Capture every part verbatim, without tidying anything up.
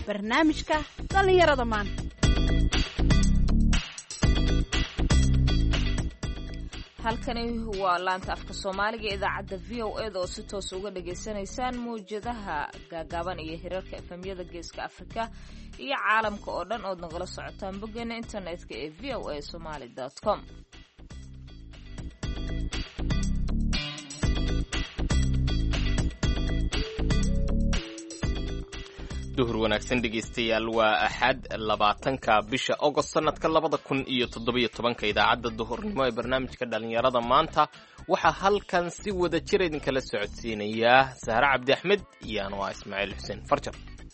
barnaamijka dhallinyarada maanta. halkani waa laanta afka soomaaliga idaacadda v o e da oo si toos uga dhageysanaysaan mawjadaha gaagaaban iyo hirarka efemyada geeska afrika iyo caalamka oo dhan ood nagala socotaan boggeena internetka ee v o a somaly dot com. duhur wanaagsan dhegaystayaal waa axad labaatanka bisha ogost sanadka labada kun iyo toddobiyo tobanka idaacadda duhurnimo ee barnaamijka dhallinyarada maanta waxaa halkan si wada jir idinkala socodsiinayaa sahre cabdi axmed iyo anwaa ismaaciil xuseen farjar.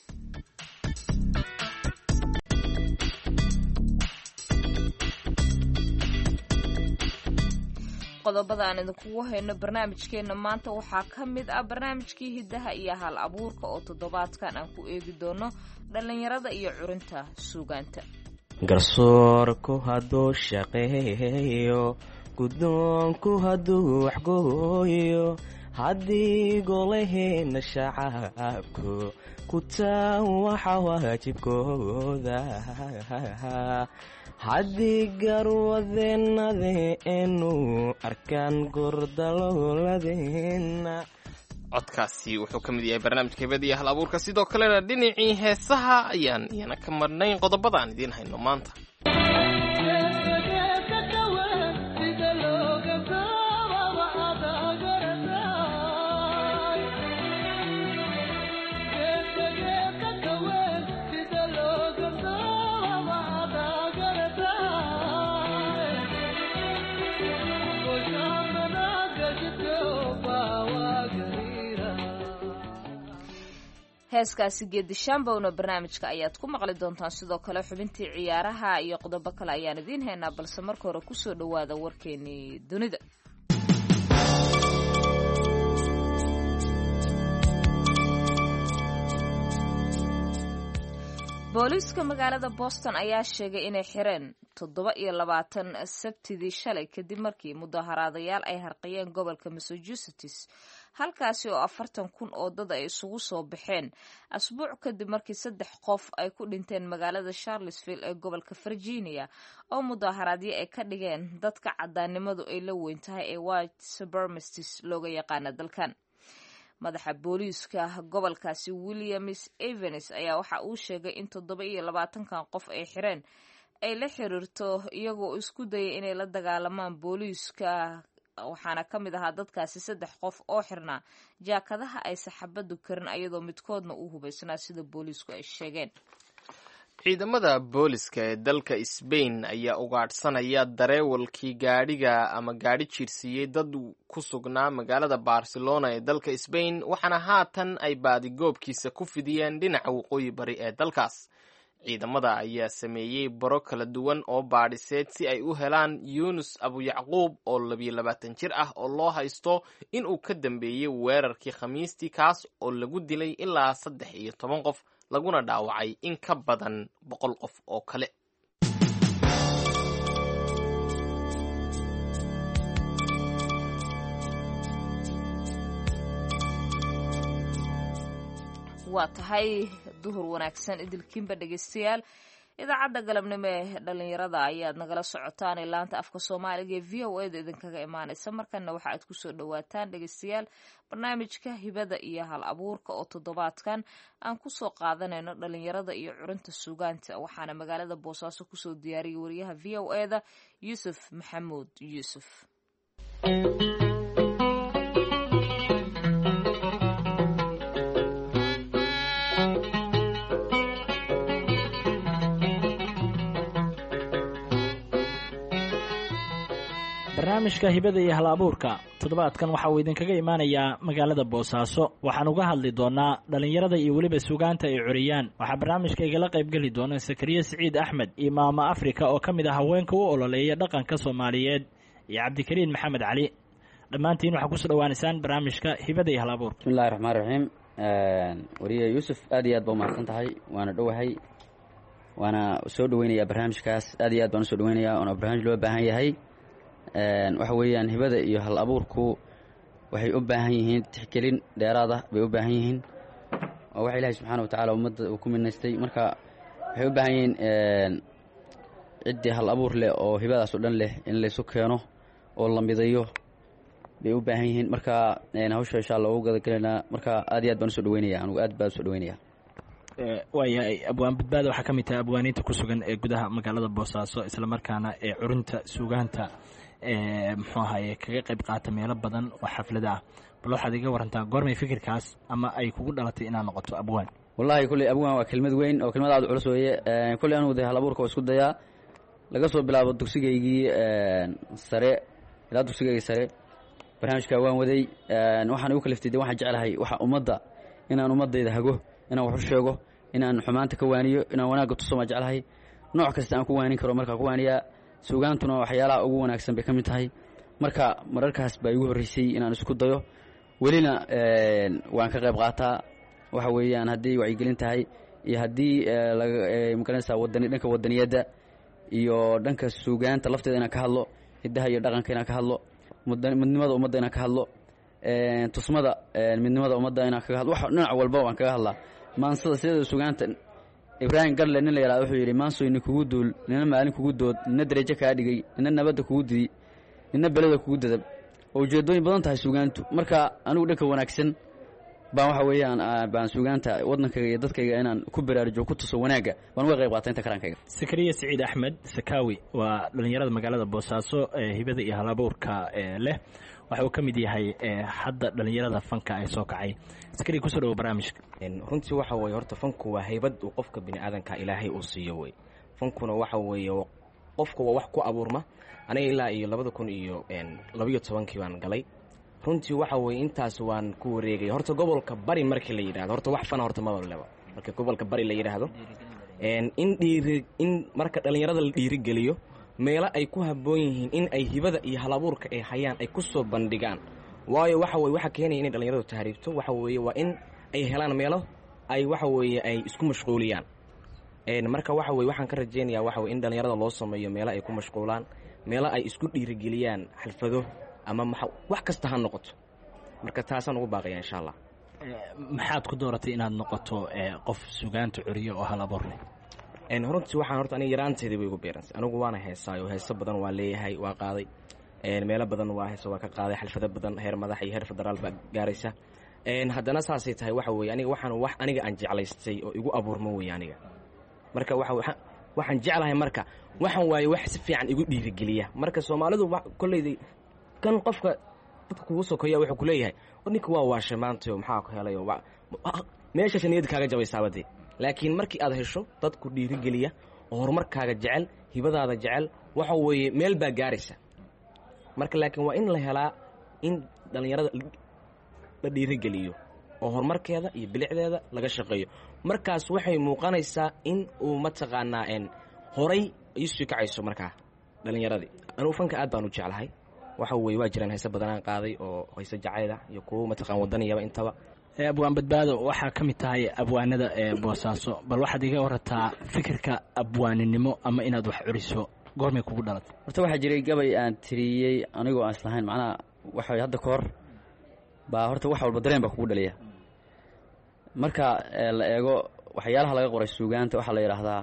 qodobada aan idinkugu hayno barnaamijkeena maanta waxaa ka mid ah barnaamijkii hiddaha iyo hal abuurka oo toddobaadkan aan ku eegi doono dhallinyarada iyo curinta suugaanta. garsoorku hadduu shaqeeyo guddoonku hadduu waxgooyo haddii golaheena shacabku ku taan waxa waajibkooda haddii garwadeenadeenu arkaan gordalooladeenna. codkaasi wuxuu ka mid yahay barnaamijka hibada iyo hal abuurka. sidoo kalena dhinacii heesaha ayaan iyana ka marnayn qodobada aan idiin hayno maanta. heeskaasi geedi shambowna barnaamijka ayaad ku maqli doontaan. sidoo kale xubintii ciyaaraha iyo qodobo kale ayaan idiin haynaa, balse marka hore kusoo dhowaada warkeenii dunida. booliiska magaalada boston ayaa sheegay inay xireen toddoba iyo labaatan sabtidii shalay kadib markii mudaharaadayaal ay harqiyeen gobolka massachusetts, halkaasi oo afartan kun oo dad ay isugu soo baxeen asbuuc kadib markii saddex qof ay ku dhinteen magaalada charlottesville ee gobolka virginia oo mudaharaadyo ay ka dhigeen dadka cadaannimadu ay la weyn tahay ee white supremacists looga yaqaana dalkan. madaxa booliiska gobolkaasi williams evans ayaa waxa uu sheegay in toddoba iyo labaatankan qof ay xireen ay la xiriirto iyagoo isku dayay inay la dagaalamaan booliiska, waxaana ka mid ahaa dadkaasi saddex qof oo xirnaa jaakadaha ay saxaabadu karin ayadoo midkoodna uu hubaysnaa sida booliisku ay sheegeen. ciidamada booliska ee dalka Spain ayaa ugaadhsanaya dareewalkii gaadhiga ama gaadhi jiirsiiyey dad ku sugnaa magaalada Barcelona ee dalka Spain, waxaana haatan ay baadigoobkiisa ku fidiyeen dhinaca waqooyi bari ee dalkaas. ciidamada ayaa sameeyey baro kala duwan oo baadhiseed si ay u helaan Yunus Abu Yacquub oo labiyo labaatan jir ah oo loo haysto in uu ka dambeeyey weerarkii Khamiistii, kaas oo lagu dilay ilaa saddex iyo toban qof laguna dhaawacay in ka badan boqol qof oo kale. waa tahay duhur wanaagsan idilkiinba dhegaystayaal. idaacadda galabnimo ee dhallinyarada ayaad nagala socotaan ee laanta afka soomaaliga ee v o e da idinkaga imaanaysa. markana waxa aad kusoo dhawaataan dhegaystayaal barnaamijka hibada iyo hal abuurka oo toddobaadkan aan kusoo qaadanayno dhallinyarada iyo curinta suugaanta, waxaana magaalada boosaaso kusoo diyaariyay wariyaha v o e da yuusuf maxamuud yuusuf. barnaamijka hibada iyo hal abuurka toddobaadkan waxa uu idinkaga imaanayaa magaalada boosaaso. waxaan uga hadli doonaa dhallinyarada iyo weliba suugaanta ay curiyaan. waxaa barnaamijka igala qaybgeli doona sakariye siciid axmed iyo maama afrika oo ka mid ah haweenka u ololeeya dhaqanka soomaaliyeed iyo cabdikariin maxamed cali. dhammaantiin waxaa kusoo dhawaanaysaan barnaamijka hibada iyo hal abuurka. bismillahi raxmaan raxiim. wariye yuusuf aad iyo aad baa umahadsan tahay, waana dhowahay, waana soo dhaweynayaa barnaamijkaas. aad iyo aad baan usoo dhaweynayaa, oona barnaamij loo baahan yahay. waxa weeyaan hibada iyo hal abuurku waxay u baahan yihiin tixgelin dheeraad ah bay u baahan yihiin, oo waxa ilaahay subxaana wa tacaala ummadda uu ku minaystay marka waxay u baahan yihiin ciddii hal abuur leh oo hibadaas oo dhan leh in laysu keeno oo la midayo bay u baahan yihiin marka hawsha insha allah ugu gadagalaynaa marka aad iyo aad baan usoo dhaweynaya anugu aad baan usoo dhaweynaya waayahay abwaan badbaado waxaa ka mid tahay abwaaniinta ku sugan ee gudaha magaalada boosaaso isla markaana ee curinta suugaanta muxuu ahaye kaga qayb qaata meelo badan oo xaflada ah bal waxaad iga warantaa goormay fikirkaas ama ay kugu dhalatay inaad noqoto abwaan wallahi kulley abwaan waa kelmad weyn oo kelmad aad u culus weeye kulley anugu de hal abuurka waa isku dayaa laga soo bilaabo dugsigaygii sare ilaa dugsigaygii sare barnaamijka waan waday waxaan igu kaliftay de waxaan jeclahay waxa ummadda inaan ummaddayda hago inaan wax u sheego inaan xumaanta ka waaniyo inaan wanaagga tuso maa jeclahay nooc kasta aan ku waanin karo markaa ku waaniyaa suugaantuna waxyaalaha ugu wanaagsan bay ka mid tahay marka mararkaas baa igu horreysay inaan isku dayo welina waan ka qayb qaataa waxa weeyaan haddii wacyigelin tahay iyo haddii magaranaysaa wadani dhanka wadaniyadda iyo dhanka suugaanta lafteeda inaan ka hadlo hiddaha iyo dhaqanka inaan ka hadlo midnimada ummadda inaan ka hadlo tusmada midnimada ummadda inaan kaga hadlo wax dhinac walba waan kaga hadlaa maansada sideeda suugaanta ibraahim garle nin la yidhahdo wuxuu yidhi maansoy nin kugu duul nina maalin kugu dood nina darajo kaa dhigay nina nabadda kugu didi nina beleda kugu dadab oo ujeedooyin badan tahay suugaantu marka anigu dhanka wanaagsan baan waxa weeyaan baan suugaanta waddankayga iyo dadkayga inaan ku baraarujo ku tuso wanaagga baan uga qayb qaatay inta karaankayga sakariya siciid axmed sakaawi waa dhallinyarada magaalada boosaaso ee hibada iyo halabuurka leh waxa uu ka mid yahay hadda dhallinyarada fanka ay soo kacay sakariya kusoo dhawo barnaamijka runtii waxa weeye horta fanku waa haybad uu qofka bini aadanka ilaahay uu siiyo wey fankuna waxa weeye qofka waa wax ku abuurma aniga ilaa iyo labada kun iyo labiyo tobankii baan galay runtii waxa weeye intaas waan ku wareegay horta gobolka bari markii la yidhahdo horta wax fana horta maba leba marka gobolka bari la yidhaahdo in dhiiri in marka dhallinyarada la dhiirigeliyo meelo ay ku habboon yihiin in ay hibada iyo halabuurka ay hayaan ay ku soo bandhigaan waayo waxa weye waxa keenaya inay dhallinyaradu tahriibto waxa weeye waa in ay helaan meelo ay waxa weeye ay isku mashquuliyaan marka waxa weye waxaan ka rajaynayaa waxa weye in dhallinyarada loo sameeyo meelo ay ku mashquulaan meelo ay isku dhiirigeliyaan xalfado ama ma wax kasta ha noqoto marka taasaan ugu baaqaya insha allah maxaad ku dooratay inaad noqoto qof suugaanta curiyo oo hal abuur leh runtii waxaan horta aniga yaraanteedii bay igu beeransay anigu waana heesaayo heeso badan waa leeyahay waa qaaday meelo badan waa heeso waa ka qaaday xalfado badan heer madax iyo heer federaal baa gaaraysa haddana saasay tahay waxa weeye aniga waxaan wax aniga aan jeclaystay oo igu abuurmo weeye aniga marka waxa waxaan jeclahay marka waxaan waaye wax si fiican igu dhiirigeliya marka soomaalidu kolleyday kan qofka dadka kugu sokoya wuxuu ku leeyahay ninka waa waashay maantayo maxaa ku helay meeshaas niyad kaaga jabaysaabadee laakiin markii aad hesho dad ku dhiirigeliya oo horumarkaaga jecel hibadaada jecel waxa weeye meel baa gaaraysa marka laakiin waa in la helaa in dhallinyarada la dhiirigeliyo oo horumarkeeda iyo bilicdeeda laga shaqeeyo markaas waxay muuqanaysaa in uu mataqaanaa horay iisii kacayso markaa dhallinyaradii anugu fanka aad baan u jeclahay waxa weeye waa jiraan heese badanaan qaaday oo heese jacayda iyo kuwo mataqaan wadaniyaba intaba abwaan badbaado waxaa ka mid tahay abwaanada ee boosaaso bal waxaad iga warataa fikirka abwaaninimo ama inaad wax curiso goormay kugu dhalatay horta waxaa jiray gabay aan tiriyey anigoo aan islahayn macnaha waxa hadda ka hor baa horta wax walba dareen baa kugu dhaliya marka la eego waxyaalaha laga qoray suugaanta waxaa la yidhaahdaa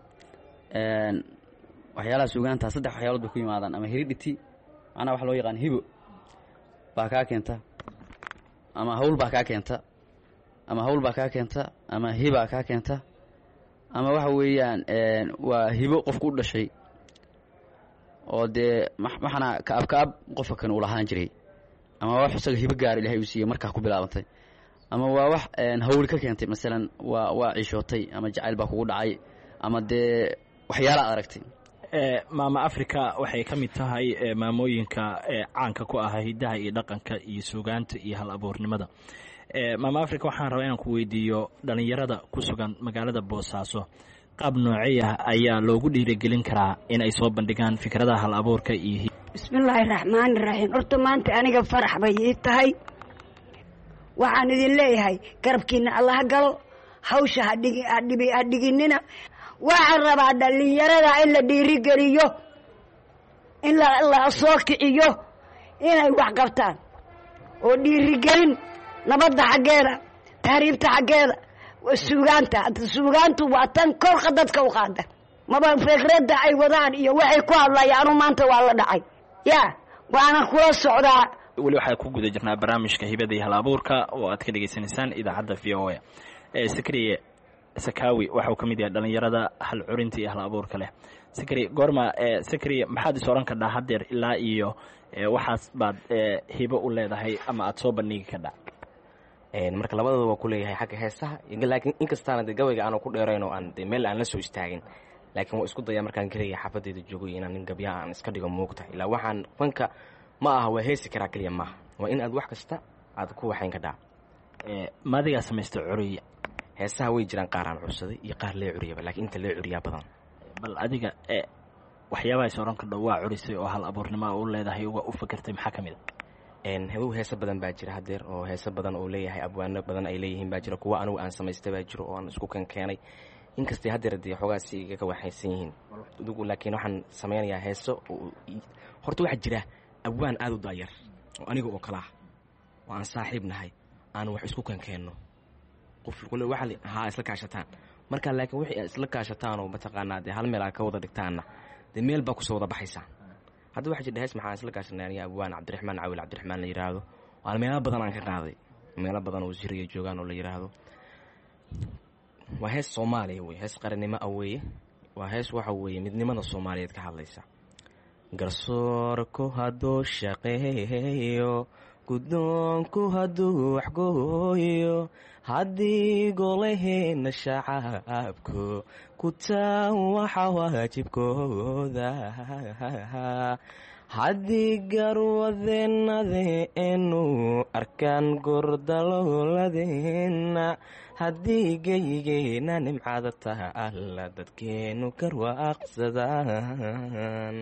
waxyaalaha suugaanta saddex waxyaalood bay ku yimaadaan ama heredity macnaha waxa loo yaqaan hibo baa kaa keenta ama hawl baa kaa keenta ama hawl baa kaa keenta ama hibaa kaa keenta ama waxa weeyaan waa hibo qofku u dhashay oo dee maxana kaab kaab qofka kan uu lahaan jiray ama wax isaga hibo gaar ilaahay uu siiyey markaa ku bilaabantay ama waa wax hawl ka keentay masalan waa waa ciishootay ama jacayl baa kugu dhacay ama dee waxyaala aad aragtay maama africa waxay ka mid tahay maamooyinka caanka ku ah hiddaha iyo dhaqanka iyo suugaanta iyo hal abuurnimada maama africa waxaan rabaa inaan ku weydiiyo dhallinyarada ku sugan magaalada boosaaso qaab noocey ah ayaa loogu dhiirigelin karaa in ay soo bandhigaan fikradaha hal abuurka iyo bismillaahi raxmaani raxiim horta maanta aniga farax bay ii tahay waxaan idin leeyahay garabkiina allaha galo hawsha hadhigi hadhibi hadhiginina waxaan rabaa dhallinyarada in la dhiirigeliyo in la soo kiciyo inay wax qabtaan oo dhiirigelin nabadda xaggeeda tahriibta xaggeeda suugaanta suugaantu waa tan korka dadka u qaada maba fikradda ay wadaan iyo waxay ku hadlayaan maanta waa la dhacay ya waana kula socdaa. weli waxaa ku guda jirnaa barnaamijka hibada iyo hal-abuurka oo aad ka dhegaysanaysaan idaacadda v o a. sakariye sakaawi waxau ka mid yahay dhallinyarada hal curinta iyo hal-abuurka leh. sakari goorma sakariye maxaad is oran kadhaa haddeer ilaa iyo waxaas baad hibo u leedahay ama aada soo bandhigi kadhaa? marka labadooda waa ku leeyahay xagga heesaha, laakiin inkastaana de gabayga aanu ku dheerayn oo aan de meel aan la soo istaagin, laakiin waa isku dayaa markaan keliya xaafadeyda joogo inaan nin gabyaa aan iska dhigo muugta. ilaa waxaan fanka ma aha waa heesi karaa keliya maaha, waa in aad wax kasta aad ku waxayn kadhaa. maadigaa samaysta curiya? heesaha way jiraan qaar aan cursaday iyo qaar lee curiyaba, laakiin inta lee curiyaa badan. bal adiga waxyaabaha is oran kadha waa curisay oo hal abuurnimoa u leedahay waa u fakertay maxaa ka mid a? hedow heeso badan baa jira haddeer oo heeso badan oo leeyahay abwaano badan ay leeyihiin baa jira, kuwa anigu aan samaystay baa jiro oo aan isku kan keenay, inkastay haddeer dee xoogaasi igaga waxaysan yihiin adugu. laakiin waxaan samaynayaa heeso horta waxaa jira abwaan aada u daayar oo aniga oo kala ah oo aan saaxiib nahay aan wax isku kan keenno qof kule waxa haa isla kaashataan marka, laakiin wixii aad isla kaashataan oo mataqaanaa dee hal meel aad ka wada dhigtaanna dee meel baa kusoo wada baxaysaa. hadda waxaa jira hees maxaan isla kaashanay aniga abwaan cabdiraxmaan cawil cabdiraxmaan la yidhaahdo, waana meelo badan aan ka qaaday, meelo badan oo siriya joogaan oo la yidhaahdo. waa hees soomaaliya wey, hees qarannimo ah weeye, waa hees waxa weeye midnimada soomaaliyeed ka hadlaysa. garsoorku hadduu shaqeeyo, guddoonku hadduu waxgooyo, haddii golaheena shacabku ku taan waxa waajibkooda, haddii garwadeenadeenu arkaan gordalooladeenna, haddii geygeena nimcada taalla dadkeenu karwaaqsadaan,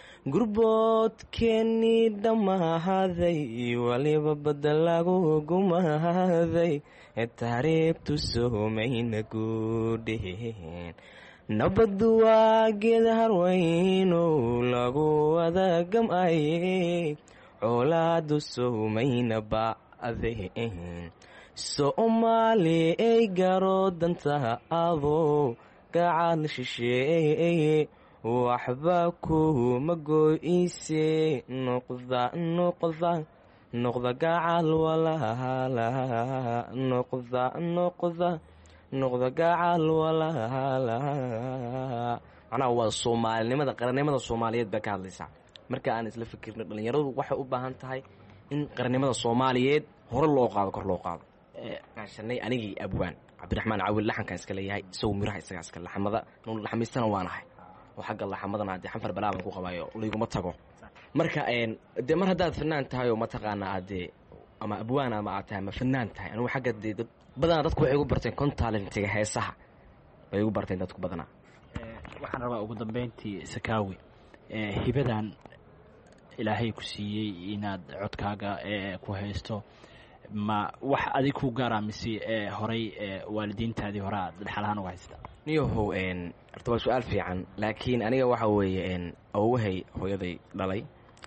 gurboodkeennii dhammaahaday waliba badda lagu gumaaday, taariibtu soomayna guudheen, nabaddu waa geed harweynow lagu wada gam'ayey, coolaadu soomayna ba'deen, soomaali ay garo danta adoo gacal shisheeye, waxba kuma goyse noqda noqda noqda gacal walaala, noqda noqda noqda gacal walaala. macnaha waa soomaalinimada qarannimada soomaaliyeed baa ka hadlaysaa. marka aan isla fikirno dhallinyaradu waxay u baahan tahay in qarannimada soomaaliyeed hore loo qaado, kor loo qaado. kaashanay anigii abwaan cabdiraxmaan cawil laxankaan iska leeyahay, isagu miraha isagaa iska laxamada nol laxamiistana waanahay oo xagga laxamadana dee xanfar balaaban ku qabaayo layguma tago. marka dee mar haddaad fanaan tahay oo mataqaanaa aad dee ama abwaan ama aad tahay ama fanaan tahay, anugu xagga dee dad badanaa dadku waxay igu barteen contaalentiga heesaha way igu barteen dadku badanaa. waxaan rabaa ugu dambeyntii sakaawi, hibadan ilaahay ku siiyey inaad codkaaga ku haysto, ma wax adig ku gaaraa mise horay waalidiintaadii hore aad dhaxalahaan uga haysta? niyahow horta waa su-aal fiican, laakiin aniga waxa weeye awwahay hooyaday dhalay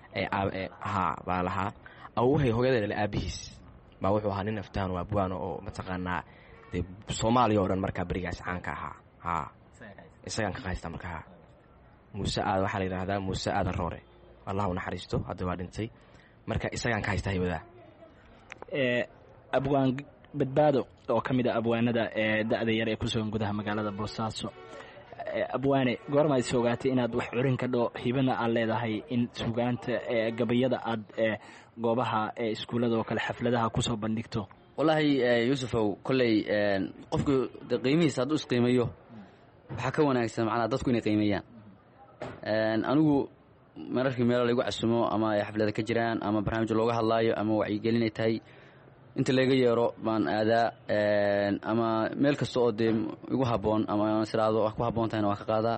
haa baa lahaa, awwahay hooyaday dhalay aabihiis baa wuxuu ahaa nin aftaan oo abwaano oo mataqaanaa dee soomaaliya oo dhan markaa berigaas caanka ahaa. haa isagaan ka haysta markaa muuse aad waxaa la yidhaahdaa muuse aadan roore, allah u naxariisto, hadda waa dhintay. marka isagaan ka haysta hibadaa. abwaan badbaado oo ka mid a abwaanada ee da-da yar ee ku sugan gudaha magaalada boosaaso, abwaane goorma is ogaatay inaad wax curin kadho, hibana aad leedahay in sugaanta gabayada aad goobaha iskuullada oo kale xafladaha kusoo bandhigto? wallaahi yuusufow kolley qofku de qiimihiisa hadduu isqiimayo waxaa ka wanaagsan macnaa dadku inay qiimeeyaan. anigu mararkii meelo laygu casumo ama ay xaflada ka jiraan ama barnaamij looga hadlaayo ama wacyigelinay tahay, inta laga yeero baan aadaa, ama meel kasta oo dee igu habboon ama siraado wax ku habboon tahayna waan ka qaadaa.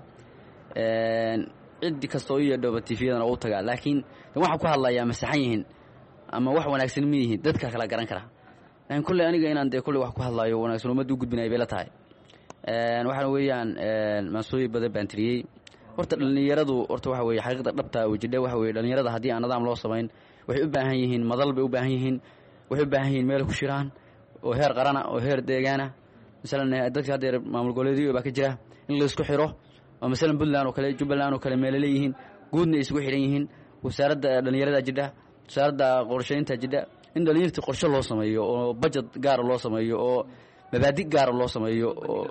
ciddi kasta oo i yeedhoba tifiyadana u tagaa, laakiin waxaan ku hadlayaa masaxan yihiin ama wax wanaagsan ma yihiin dadka kala garan kara. laakiin kolley aniga inaan dee kolley wax ku hadlaayo wanaagsan ummadda u gudbinaya bay la tahay. waxaana weeyaan maasooyin badan baan tiriyey. horta dhallinyaradu horta waxa weye xaqiiqda dhabta wajidha waxa weye dhallinyarada haddii aan nidaam loo samayn waxay u baahan yihiin madal bay u baahan yihiin, waxay u baahan yihiin meel ku shiraan oo heer qarana oo heer deegaana masalan dadka haddeer maamul goboleedyo baa ka jira in la isku xiro oo masalan puntland oo kale jubbaland oo kale meelo leeyihiin guudna ay isugu xidhan yihiin wasaaradda dhallinyarada jidha wasaaradda qorshaynta jidha in dhallinyartii qorshe loo sameeyo oo budget gaara loo sameeyo oo mabaadi gaara loo sameeyo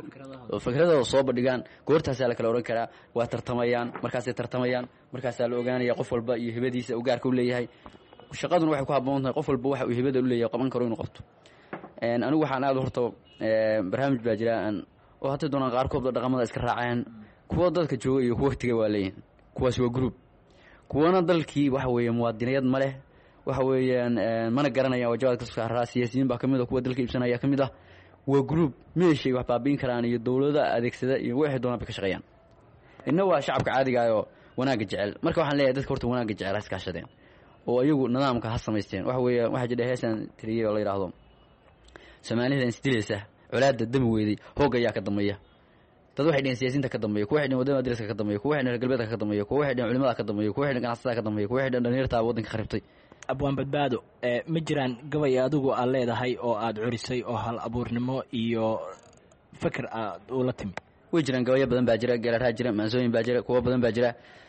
oo fikradooda soo bandhigaan goortaasaa la kala odhan karaa waa tartamayaan markaasay tartamayaan markaasaa la ogaanaya qof walba iyo hibadiisa uu gaarka u leeyahay shaqaduna waxay ku habboon tahay qof walba waxa uu hibada u leeyahay qaban karo inuu qabto anigu waxaan aad horta barnaamij baa jira oo hata doonaan qaarkood dhaqamada iska raaceen kuwa dadka jooga iyo kuwa waqtiga waa leeyihin kuwaas waa group kuwana dalkii waxa weeye muwaadiniyad ma leh waxa weeyaan mana garanayaan wajabaadka saaraa siyaasiyiin baa ka mid ah kuwa dalka iibsanaya ka mid ah waa group meeshay wax baabiin karaan iyo dowlada adeegsada iyo wixii doonaan bay ka shaqeeyaan inna waa shacabka caadiga ah oo wanaagga jecel marka waxaan leeyahay dadka horta wanaagga jecel ha iskaashadeen oo iyagu nidaamka ha samaysteen waxa weeye waxa jira heesan tiriyay oo la yiraahdo Soomaaliland isdilaysa colaadda dami weeday hoog ayaa ka dambeeya dad waxay dheen siyaasiyiinta ka dambeeya kuwa waxay dheen wadada dariska ka dambeeya kuwa waxay dheen galbeedka ka dambeeya kuwa waxay dheen culimada ka dambeeya kuwa waxay dheen ganacsatada ka dambeeya kuwa waxay dheen dhalinyarada waddanka kharibtay abwaan badbaado ee ma jiraan gabay adigu aad leedahay oo aad curisay oo hal abuurnimo iyo fikir aad u la timi way jiraan gabayo badan baa jira garaaraha jira maansooyin baa jira kuwa badan baa jira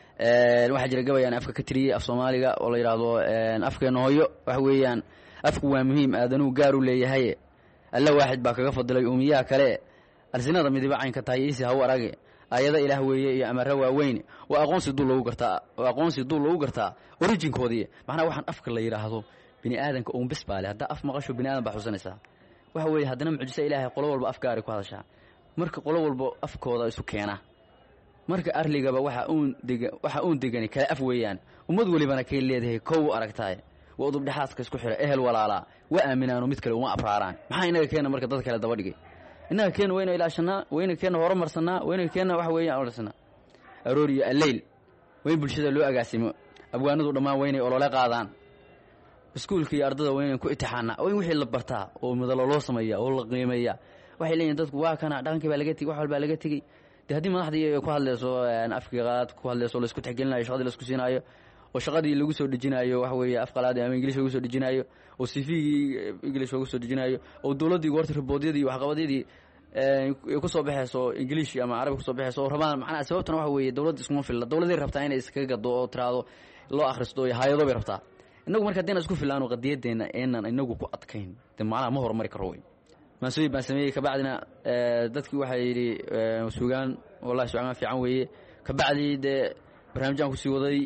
ee waxa jira gabayaan afka ka tiriyay af Soomaaliga oo la yiraahdo afkeena hooyo waxa weeyaan afku waa muhiim aadanu gaar u leeyahay alla waaxid baa kaga fadilay umiyaha kale arsinada midiba caynka tahay isi haw arage ayada ilaah weeye iyo amara waaweyn waa aqoonsi dul lagu gartaa waa aqoonsi dul lagu gartaa originkoodii macnaha waxaan afka la yiraahdo bini aadanka oo bis baale hadda af maqasho bini aadan baa xusanaysa waxa weeye haddana mucjiso ilaahay qolo walba afkaari ku hadasha marka qolo walba afkooda isu keena marka arligaba waxa uu diga waxa uu digani kala af weeyaan ummad walibana kay leedahay kow aragtay waa udub dhaxaadka isku xira ehel walaala waa aaminaano mid kale uma abraaraan maxaa inaga keena marka dad kale daba dhigay inaga keena wayna ilaashana wayna keena horumarsanaa wayna keena waxa weeyaan orarsana arooriyo allayl way bulshada loo agaasimo abwaanadu dhamaan waynay olole qaadaan iskuulka iyo ardada waynay ku intixaana way wixii la bartaa oo madalo loo sameeyaa oo la qiimeeyaa waxay leeyihiin dadku waa kana dhaqankii baa laga tigay wax walba laga tigay hadii madaxdii ku hadlayso afkiga qaad ku hadlayso la isku tixgelinayo shaqadii la isku siinaayo oo shaqadii lagu soo dejinayo wax weeye afqalaad ama English lagu soo dejinayo oo C V English lagu soo dejinayo oo dawladii goorta riboodiyadii wax qabadeedii ee ku soo baxayso English ama Arabi ku soo baxayso rabaan macna sababtuna wax weeye dawladda isku filna dawladii rabtaa inay iskaga gado oo tiraado loo akhristo iyo hay'ado bay rabtaa inagu marka hadii isku filaano qadiyadeena inaan inagu ku adkayn de macna ma horumari karo way mas'uul baan sameeyay ka bacdina dadkii waxay yiri suugaan wallahi suugaan fiican weeye ka bacdi de barnaamijkan ku sii waday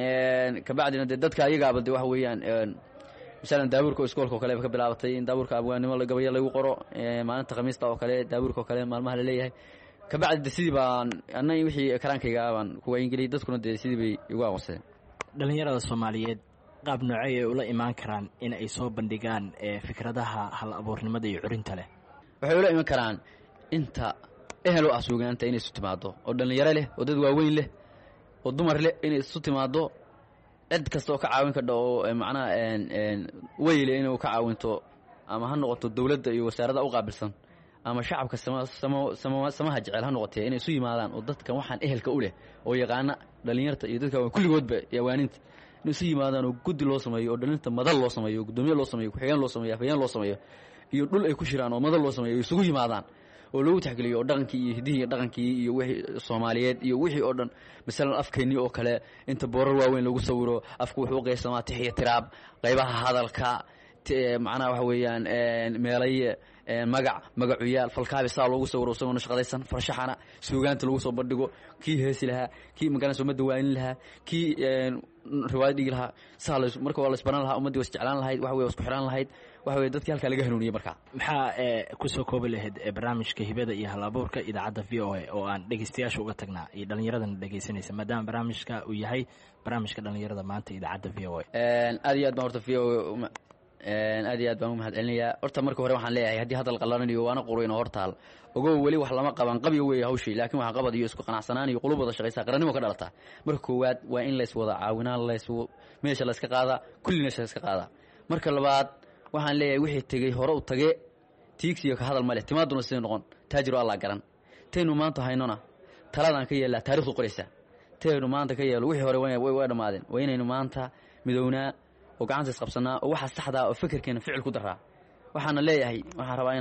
een ka bacdina dadka ayaga abad wax weeyaan een misalan daaburka iskoolka kale ka bilaabatay in daaburka abwaanimo la gabayo lagu qoro ee maalinta khamiista oo kale daaburka kale maalmaha la leeyahay ka bacdi sidii baan anay wixii karaankayga baan kuwa ingiliis dadkuna sidii bay igu aqoonsadeen dhalinyarada Soomaaliyeed qaab noocay ay ula imaan karaan in ay soo bandhigaan ee fikradaha hal abuurnimada iyo curinta leh waxay ula iman karaan inta ehel u asuugaanta inay isu timaado oo dhalinyaro leh oo dad waaweyn leh oo dumar leh inay isu timaado cid kasta oo ka caawin ka dhaw macna een een weyle inuu ka caawinto ama ha noqoto dawladda iyo wasaaradda u qaabilsan ama shacabka sama sama samaha jecel ha noqotay inay isu yimaadaan oo dadkan waxaan ehelka u leh oo yaqaana dhalinyarta iyo dadka kulligoodba yawaaninta inuu isu yimaadaan oo guddi loo sameeyo oo dhalinta madal loo sameeyo gudoomiye loo sameeyo ku-xigeen loo sameeyo afayeen loo sameeyo iyo dhul ay ku shiraan oo madal loo sameeyo isugu yimaadaan oo lagu taxgeliyo oo dhaqankii iyo hidihii dhaqankii iyo wixii Soomaaliyeed iyo wixii oo dhan misalan afkeeni oo kale inta boorar waaweyn lagu sawiro afku wuxuu qeybsamaa tixiyo tiraab qaybaha hadalka macnaha waxa weeyaan meelay magac magacuyaal falkaabi saa loogu sawiro soo nashqadaysan farshaxana suugaanta lagu soo bandhigo kii heesi lahaa kii magana soo madawaanin lahaa kii riwaayad dhigi lahaa saa marka waa la isbaran lahaa ummadii was jeclaan lahayd wax weey isku xiraan lahayd wax weey dadkii halka laga hanuuniyay marka maxaa ku soo koobi lahayd barnaamijka hibada iyo hal abuurka idaacadda V O A oo aan dhageystayaasha uga tagnaa iyo dhalinyaradan dhageysanaysa maadaama barnaamijka uu yahay barnaamijka dhalinyarada maanta idaacadda V O A een aad iyo aad baan horta V O A een aad iyo aad baan u mahadcelinayaa horta marka hore waxaan leeyahay hadii hadal qalanayo waana qurayno hortaal ogow wali wax lama qaban qabiyo weey hawshii laakiin waxa qabad iyo isku qanacsanaan iyo qulubada shaqaysa qaranimo ka dhalata marka koowaad waa in la is wada caawinaan la is meesha la iska qaada kullina la iska qaada marka labaad waxaan leeyahay wixii tagay hore u tagay tiigsiyo ka hadal male timaaduna sidoo noqon taajiro Allah garan teenu maanta haynona taladan ka yeelaa taariikhdu qoraysa teenu maanta ka yeelo wixii hore way way dhamaadeen waa inaynu maanta midownaa oo gacanta isqabsanaa oo waxa saxda oo fikirkeena ficil ku daraa waxaana leeyahay waxaan rabaa inaan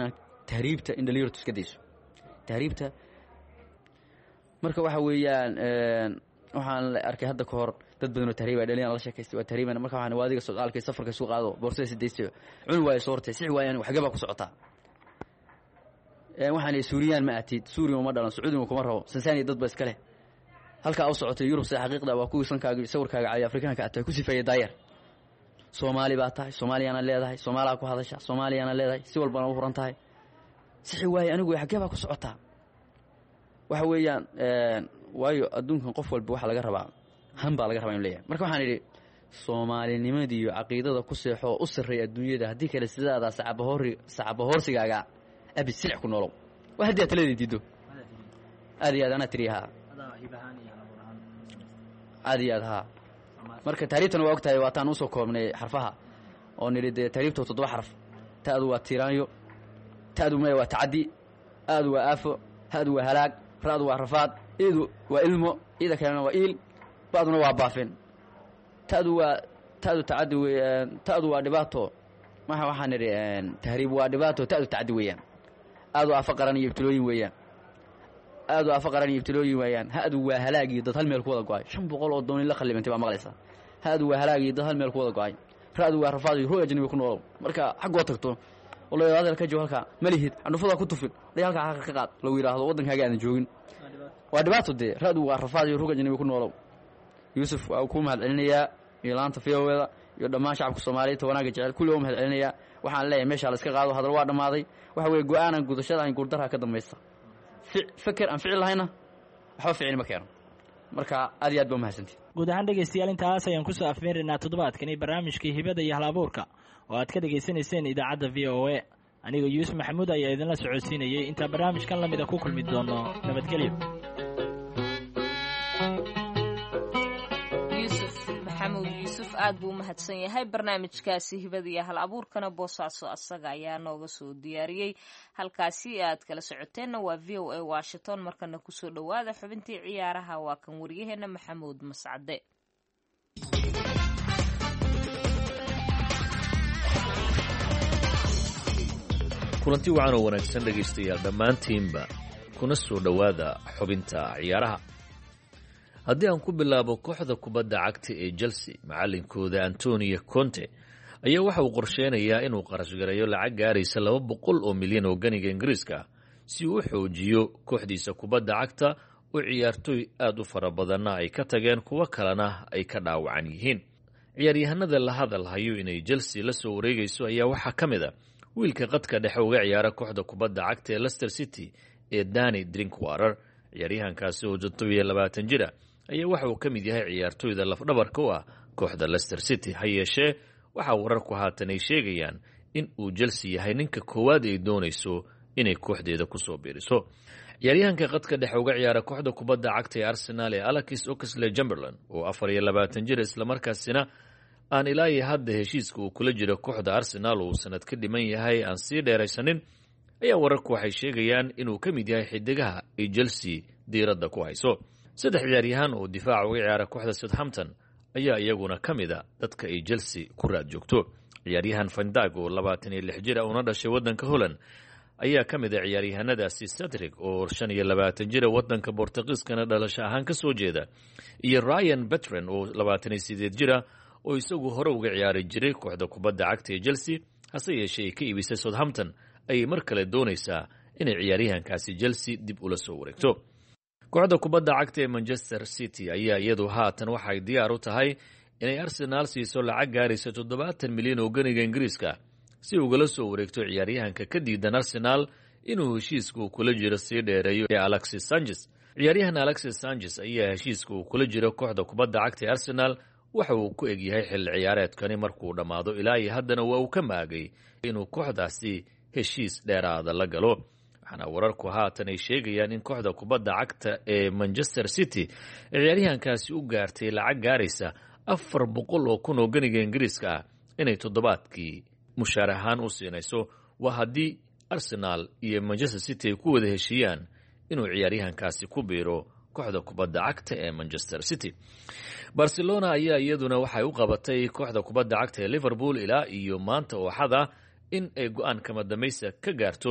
tahriibta in dhalinyartu iska dayso tahriibta marka waxa weeyaan waxaan arkay hadda ka hor dad badan oo tahriib ay dhaliyaan la sheekaystay waa tahriibana marka waxaan waadiga socdaalkay safarka soo qaado boorsada sideystay cun waay soo hortay six waayaan wax gaba ku socotaa ee waxaan ay Suuriyan ma atid Suuriya ma dhalan Sacuudiga kuma rabo Tansaaniya dad ba iska leh halka ay socotay Yurub si xaqiiqda waa ku sankaaga sawirkaaga cali Afrikaanka atay ku sifeeyay daayar Soomaali baa tahay Soomaaliyana leedahay Soomaaliya ku hadasha Soomaaliyana leedahay si walba u furan tahay six waay anigu wax gaba ku socotaa waxa weeyaan ee waayo adduunkan qof walba waxa laga rabaa han baa laga rabaa in leeyahay marka waxaan idhi Soomaalinimadii iyo aqoonta ku seexo u sareeya adduunyada hadii kale sidaada sacab hori sacab horsigaaga abi silic ku noolow waa hadii aad leedahay diido aadi aad ana tiriha aadi aad ha marka taariikhdan waa ogtahay waa taan u soo koobnay xarfaha oo niride taariikhtu toddoba xarf taadu waa tiraanyo taadu ma waa taadi aadu waa afo hadu waa halaag raadu waa rafaad iidu waa ilmo ida kalena waa il baaduna waa baafin taadu waa taadu taadi weeyaan taadu waa dhibaato waxa waxaan niri tahriib waa dhibaato taadu taadi weeyaan aadu afaqaran iyo ibtilooyin weeyaan aadu afaqaran iyo ibtilooyin weeyaan hadu waa halaag iyo dad hal meel ku wada go'ay shan boqol oo doon la qalibantay baa maqlaysa hadu waa halaag iyo dad hal meel ku wada go'ay raadu waa rafaad iyo ruuj ajnabi ku nool marka xaqoo tagto والله هذا الكجو هلكا مليهد عندفودا ku tufin dhayalka xaq ka qaad loo yiraahdo wadankaaga aan joogin waa dhibaato de raadu waa rafaad iyo ruuj ajnabi ku nool Yusuf waa ku mahad celinaya ilaanta fiyoweeda iyo dhamaan shacabka Soomaaliyeed wanaaga jecel kulli oo mahad celinaya waxaan leeyahay meesha la iska qaado hadal waa dhamaaday waxa weey go'aanan gudashada aan guurdaraha ka dambaysta fikir aan ficil lahayna waxa ficil ma keeno marka aad iyo aad baa mahadsantii guud ahaan dhageystayaal intaas ayaan ku soo afmeerinaa toddobaadkan barnaamijkii hibada iyo hal-abuurka oo aad ka dhageysanayseen idaacadda V O A aniga Yuusuf Maxamuud ayaa idinla socodsiinayay inta barnaamijkan lamida ku kulmi doono nabadgelyo aad buu mahadsan yahay barnaamijkaasi hibada iyo hal-abuurkana Boosaaso asaga ayaa nooga soo diyaariyay halkaasi aad kala socoteenna waa V O A Washington markana ku soo dhawaada xubintii ciyaaraha waa kan wariyaheena Maxamuud Mascade kulanti wacan oo wanaagsan dhegaystayaal dhammaantiinba kuna soo dhawaada xubinta ciyaaraha haddii aan ku bilaabo kooxda kubadda cagta ee Chelsea macallinkooda Antonio Conte ayaa waxa uu qorsheenayaa inuu qarash gareeyo lacag gaaraysa laba boqol oo milyan oo ganiga Ingiriiska si uu u xoojiyo kooxdiisa kubadda cagta oo ciyaartoy aad u fara badanna ay ka tageen kuwa kalena ay ka dhaawacan yihiin ciyaaryahanada la hadal hayo inay Chelsea la soo wareegayso ayaa waxaa ka mid ah wiilka qadka dhexe uga ciyaara kooxda kubadda cagta ee Leicester City ee Danny Drinkwater ciyaaryahankaasi oo todoba iyo labaatan jir ah ayaa waxa uu ka mid yahay ciyaartoyda lafdhabarka u ah kooxda Leicester City ha yeeshee waxa wararku haatan ay sheegayaan in uu Chelsea yahay ninka koowaad ay doonayso inay kooxdeeda ku soo biiriso ciyaaryahanka qadka dhexe uga ciyaara kooxda kubadda cagta ee Arsenal ee Alex Oxlade-Chamberlain oo afar iyo labaatan jir isla markaasina aan ilaa hadda heshiiska uu kula jiro kooxda Arsenal uu sanad ka dhiman yahay aan sii dheeraysanin ayaa wararku waxay sheegayaan inuu ka mid yahay xidigaha ay Chelsea diiradda ku hayso saddex ciyaaryahan oo difaac uga ciyaara kooxda Southampton ayaa iyaguna ka mid ah dadka ay Chelsea ku raad joogto ciyaaryahan Van Dijk oo labaatan iyo lix jir ah una dhashay wadanka Holland ayaa ka mid ah ciyaaryahanadaasi Cedric oo shan iyo labaatan jir ah wadanka Portugiiskana dhalasho ahaan ka soo jeeda iyo Ryan Bertrand oo labaatan iyo siddeed jir ah oo isagu hore uga ciyaari jiray kooxda kubadda cagta ee Chelsea hase yeeshee ay ka iibisay Southampton ay mar kale doonaysaa inay ciyaaryahankaasi Chelsea dib ula soo wareegto kooxda kubadda cagta ee Manchester City ayaa iyadu haatan waxay diyaar u tahay inay Arsenal siiso lacag gaaraysa toddobaatan milyan oo ganiga Ingiriiska si ugala soo wareegto ciyaaryahanka ka diidan Arsenal inuu heshiiska uu kula jiro sii dheereeyo ee Alexis Sanchez ciyaaryahan Alexis Sanchez ayaa heshiiska uu kula jiro kooxda kubadda cagta ee Arsenal waxa uu ku eg yahay xilli ciyaareedkani markuu dhammaado ilaa iyo haddana waa uu ka maagay inuu kooxdaasi heshiis dheeraada la galo waxaana wararku haatan ay sheegayaan in kooxda kubadda cagta ee Manchester City ciyaaryahankaasi u gaartay lacag gaaraysa afar boqol oo kun oo ganiga Ingiriiska ah inay toddobaadkii mushaar ahaan u siinayso waa haddii Arsenal iyo Manchester City ay ku wada heshiiyaan inuu ciyaaryahankaasi ku biiro kooxda kubadda cagta ee Manchester City Barcelona ayaa iyaduna waxay u qabatay kooxda kubadda cagta ee Liverpool ilaa iyo maanta oo xada in ay go'aan kama dambaysa ka gaarto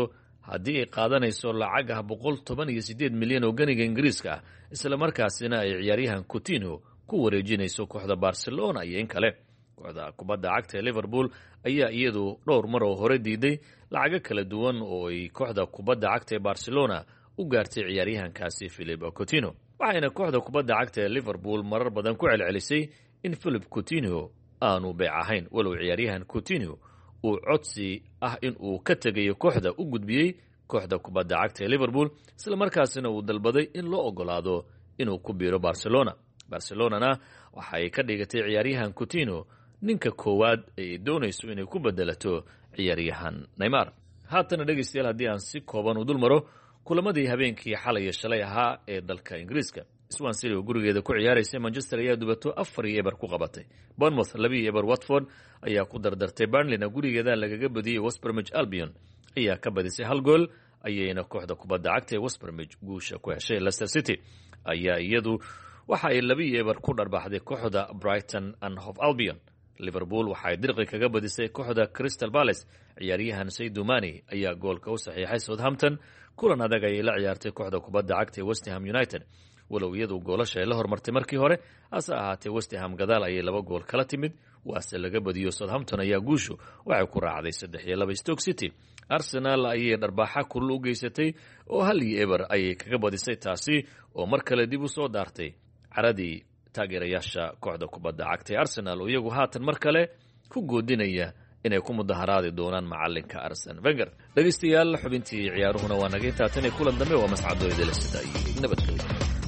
haddii ay qaadanayso lacag ah boqol toban iyo siddeed milyan oo ganiga ingiriiska ah islamarkaasina ay ciyaaryahan coutinho ku wareejinayso kooxda barcelona iyo in kale. kooxda kubadda cagta ee liverpool ayaa iyadu dhowr mar oo hore diiday lacago kala duwan oo ay kooxda kubadda cagta ee barcelona u gaartay ciyaaryahankaasi philip coutinho, waxayna kooxda kubadda cagta ee liverpool marar badan ku celcelisay in philip coutinho aanu beec ahayn, walow ciyaaryahan coutinho uu codsi ah in uu ka tegayo kooxda u gudbiyey kooxda kubadda cagta ee liverpool, isla markaasina uu dalbaday in loo ogolaado inuu ku biiro barcelona. barcelonana waxay ka dhigatay ciyaaryahan coutinho ninka koowaad ay doonayso inay ku bedelato ciyaaryahan neymar. haatana dhegaystayaal haddii aan si kooban u dul maro kulamadii habeenkii xalay iyo shalay ahaa ee dalka ingiriiska. Swansea City oo gurigeeda ku ciyaaraysay Manchester ayaa dubato afar iyo eber ku qabatay. Bournemouth laba iyo eber Watford ayaa ku dardartay. Burnleyna gurigeeda lagaga badiyey. West Bromwich Albion ayaa ka badisay hal gool ayayna kooxda kubadda cagta ee West Bromwich guusha ku heshay. Leicester City ayaa iyadu waxa ay laba iyo eber ku dharbaxday kooxda Brighton and Hove Albion. Liverpool waxay dirqi kaga badisay kooxda Crystal Palace. ciyaaryahan Sadio Mane ayaa goolka u saxiixay Southampton. kulan adag ayay la ciyaartay kooxda kubadda cagta ee West Ham United, walow iyadu goolasha ay la hormartay markii hore, hase ahaatee West Ham gadaal ayay laba gool kala timid, waase laga badiyo. Southampton ayaa guushu waxay ku raacday saddex iyo laba. Stoke City Arsenal ayay dharbaaxa kulul u geysatay oo hal iyo eber ayay kaga badisay, taasi oo mar kale dib u soo daartay caradii taageerayaasha kooxda kubadda cagta ee Arsenal oo iyagu haatan mar kale ku goodinaya inay ku mudaharaadi doonaan macalinka Arsene Wenger. dhegaystayaal xubintii ciyaaruhuna waa naga intaa, tan kulan dambe waa mascadooyda la sida iyo nabadgelyo.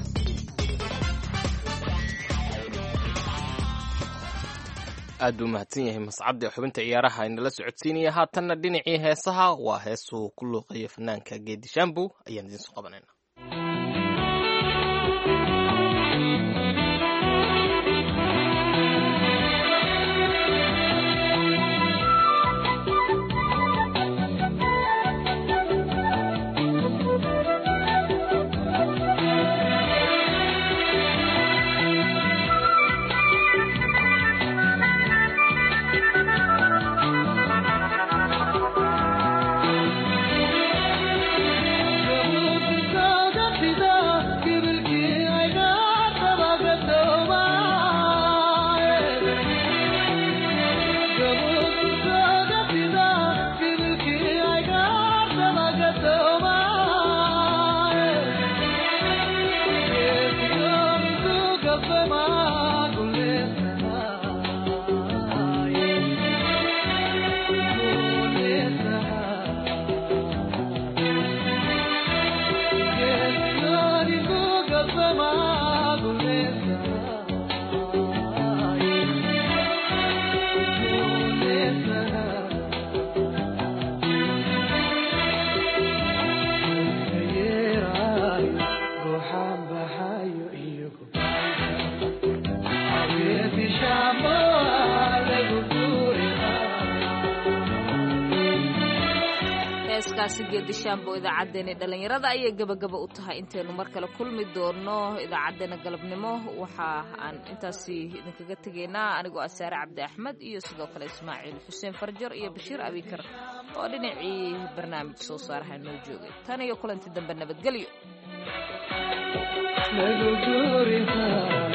aad buu mahadsan yahay mascadde xubinta ciyaaraha inala socodsiinaya. haatanna dhinacii heesaha waa heesuu ku luuqaya fanaanka Geedi Shambu ayaan idin soo qabanayna. Geedi Shambu idaacadeena dhalinyarada ayay gabagaba u tahay. inteenu mar kale kulmi doono idaacadeena galabnimo waxa aan intaasi idinkaga tegaynaa anigoo Asaare Cabdi Axmed iyo sidoo kale Ismaaciil Xuseen Farjar iyo Bashiir Abikar oo dhinacii barnaamij soo saaraha noo joogay. tan iyo kulanti dambe nabadgelyo.